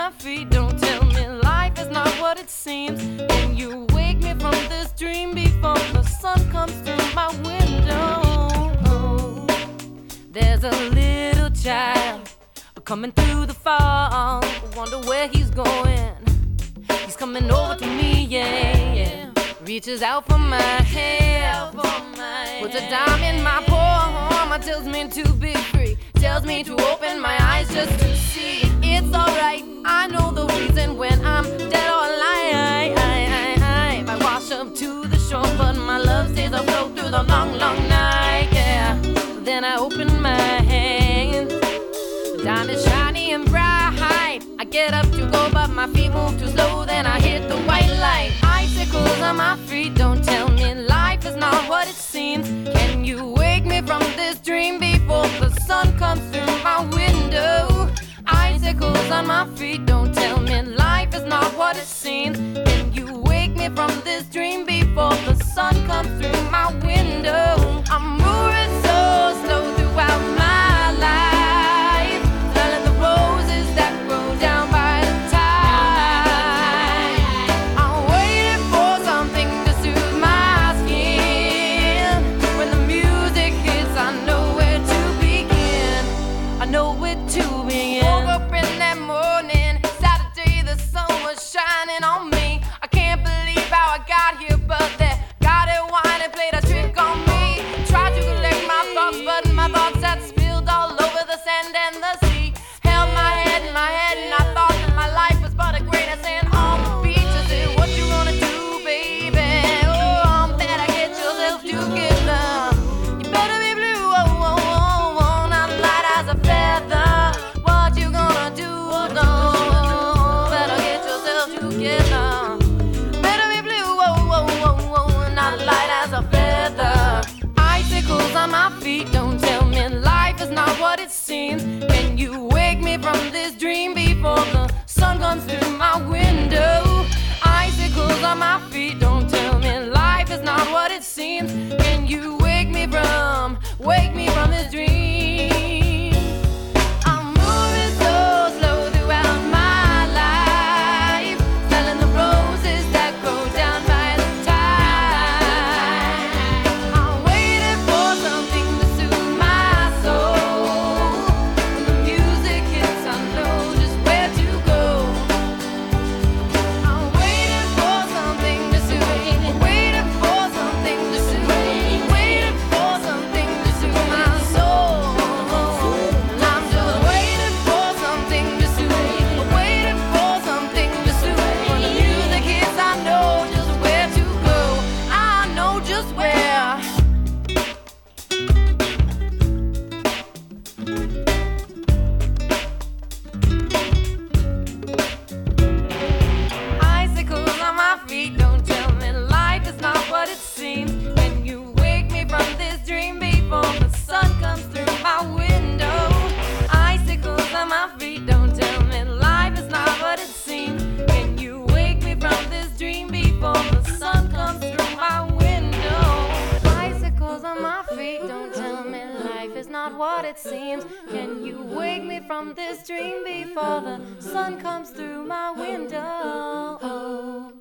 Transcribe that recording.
my feet. Don't tell me life is not what it seems. Can you wake me from this dream before the sun comes through my window? There's a little child coming through the fall. Wonder where he's going. He's coming over to me, yeah. Reaches out for my hand, puts a dime in my palm. Tells me to be free, tells me to open my eyes just to see. It's alright, I know the reason when I'm dead or alive. I wash up to the shore, but my love stays afloat through the long, long night, yeah. Then I open my hands, the dime is shiny and bright. I get up to go, but my feet move too slow. Then I hit the white light. Icicles on my feet. Don't tell me life is not what it seems. Can you wake me from this dream before the sun comes through my window? Icicles on my feet. Don't tell me life is not what it seems. Can you wake me from this dream before the sun comes through my window? I'm moving so slow throughout my life, smelling the roses that grow down by the tide. I'm waiting for something to soothe my skin. When the music hits, I know where to begin. I know where to begin. Woke up in that morning, Saturday, the sun was shining on me. I can't believe how I got here, but that got it wine and played a trick on me. Tried to collect my thoughts, but my thoughts had spilled all over the sand and the sea. Held my head, and I thought that my life was but a grain of sand on the beach. I said, what you gonna do, baby? Oh, better get yourself together. You better be blue, not light as a feather. What you gonna do, no? Better get yourself together. Better be blue, not light as a feather. Icicles on my feet. Don't tell me life is not what it seems. Can you wake me from this dream before the sun comes through my window? Icicles on my feet. Don't tell me life is not what it seems. Can you wake me from this dream? I'm moving so slow throughout my life, smelling the roses that grow down by the tide. I'm waiting for something to soothe my soul. When the music hits, I know just where to go. I'm waiting for something to soothe, waiting for something to soothe, waiting for something to soothe my soul. I'm just waiting for something to soothe, waiting for something to soothe. When the music hits, I know just where to go. I know just where. Icicles on my feet. Don't tell me life is not what it seems. Can you wake me from this dream before the sun comes through my window? Icicles on my feet. Don't tell me life is not what it seems. Can you wake me from this dream before the sun comes through my window? Icicles on my feet. Don't tell me life is not what it seems. Can you wake me from this dream before the sun comes through my window?